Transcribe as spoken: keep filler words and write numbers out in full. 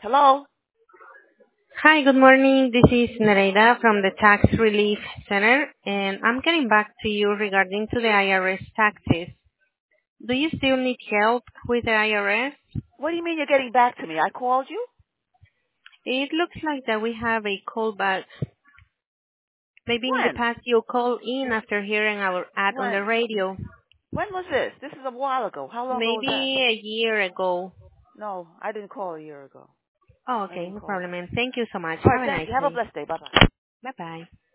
Hello? Hi, good morning. This is Nereida from the Tax Relief Center, and I'm getting back to you regarding to the I R S taxes. Do you still need help with the I R S? What do you mean you're getting back to me? I called you? It looks like that we have a call back. Maybe in the When? past you called in after hearing our ad on the When? radio. When was this? This is a while ago. How long ago was that? Maybe a year ago. No, I didn't call a year ago. Oh, I okay, didn't no call. problem. And thank you so much. All right, Have a thank nice you. Have a day. blessed day. Bye-bye. Bye-bye.